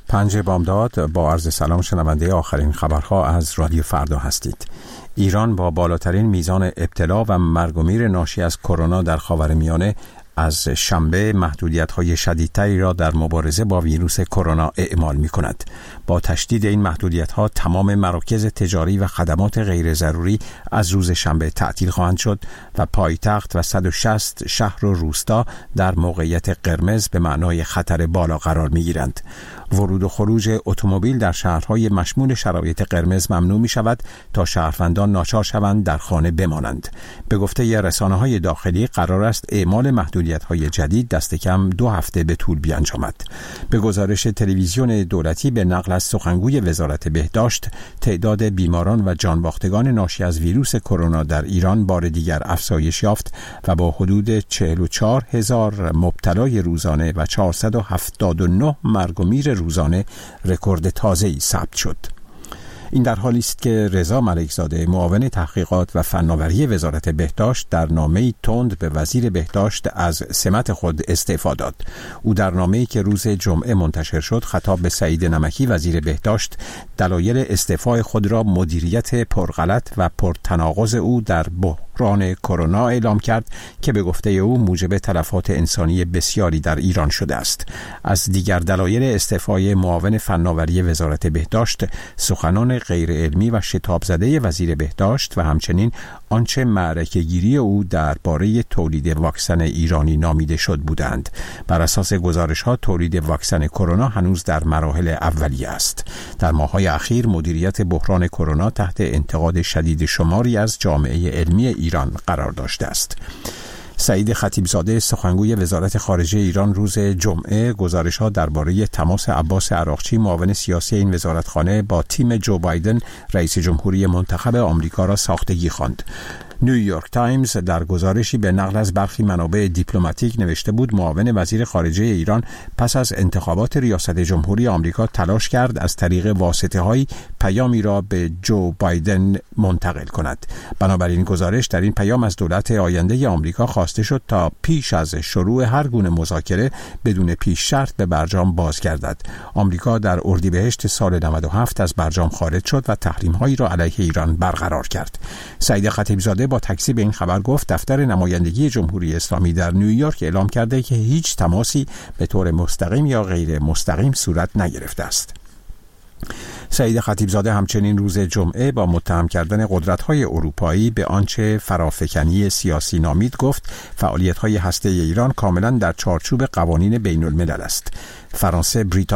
5 بامداد با عرض سلام شنونده آخرین خبرها از رادیو فردا هستید. ایران با بالاترین میزان ابتلا و مرگ و میر ناشی از کرونا در خاورمیانه از شنبه محدودیت‌های شدیدتری را در مبارزه با ویروس کرونا اعمال می‌کند. با تشدید این محدودیت‌ها تمام مراکز تجاری و خدمات غیر ضروری از روز شنبه تعطیل خواهند شد و پایتخت و 160 شهر و روستا در موقعیت قرمز به معنای خطر بالا قرار می‌گیرند. ورود و خروج اتومبیل در شهرهای مشمول شرایط قرمز ممنوع می‌شود تا شهروندان ناچار شوند در خانه بمانند. به گفته رسانه‌های داخلی قرار است اعمال محدودیت‌های جدید دست کم 2 هفته به طول بیانجامد. به گزارش تلویزیون دولتی به نقل از سخنگوی وزارت بهداشت، تعداد بیماران و جانباختگان ناشی از ویروس کرونا در ایران بار دیگر افزایش یافت و با حدود 44,000 مبتلای روزانه و 479 مرگ و میر روزانه رکورد تازه‌ای ثبت شد. این در حالی است که رضا ملکزاده معاون تحقیقات و فناوری وزارت بهداشت در نامه‌ای تند به وزیر بهداشت از سمت خود استعفا داد. او در نامه‌ای که روز جمعه منتشر شد خطاب به سعید نمکی وزیر بهداشت دلایل استعفای خود را مدیریت پرغلط و پرتناقض او در بحران کرونا اعلام کرد که به گفته او موجب تلفات انسانی بسیاری در ایران شده است. از دیگر دلایل استعفای معاون فناوری وزارت بهداشت سخنان غیر علمی و شتاب زده وزیر بهداشت و همچنین آنچه معرکه‌گیری او درباره تولید واکسن ایرانی نامیده شد بودند. بر اساس گزارش‌ها تولید واکسن کرونا هنوز در مراحل اولیه است. در ماه‌های اخیر مدیریت بحران کرونا تحت انتقاد شدید شماری از جامعه علمی ایران قرار داشته است. سعید خطیبزاده سخنگوی وزارت خارجه ایران روز جمعه گزارش‌ها درباره تماس عباس عراقچی معاون سیاسی این وزارتخانه با تیم جو بایدن رئیس جمهوری منتخب آمریکا را ساختگی خواند. نیویورک تایمز در گزارشی به نقل از برخی منابع دیپلماتیک نوشته بود معاون وزیر خارجه ایران پس از انتخابات ریاست جمهوری آمریکا تلاش کرد از طریق واسطه‌های پیامی را به جو بایدن منتقل کند. بنابراین گزارش در این پیام از دولت آینده آمریکا خواسته شد تا پیش از شروع هر گونه مذاکره بدون پیش شرط به برجام بازگردد. آمریکا در اردیبهشت سال 97 از برجام خارج شد و تحریم‌هایی را علیه ایران برقرار کرد. سعید خطیبزاده با تکذیب این خبر گفت دفتر نمایندگی جمهوری اسلامی در نیویورک اعلام کرده که هیچ تماسی به طور مستقیم یا غیر مستقیم صورت نگرفته است. سعید خطیبزاده همچنین روز جمعه با متهم کردن قدرت‌های اروپایی به آنچه فرافکنی سیاسی نامید گفت فعالیت‌های هسته ایران کاملا در چارچوب قوانین بین‌الملل است. فرانسه، بریتانیا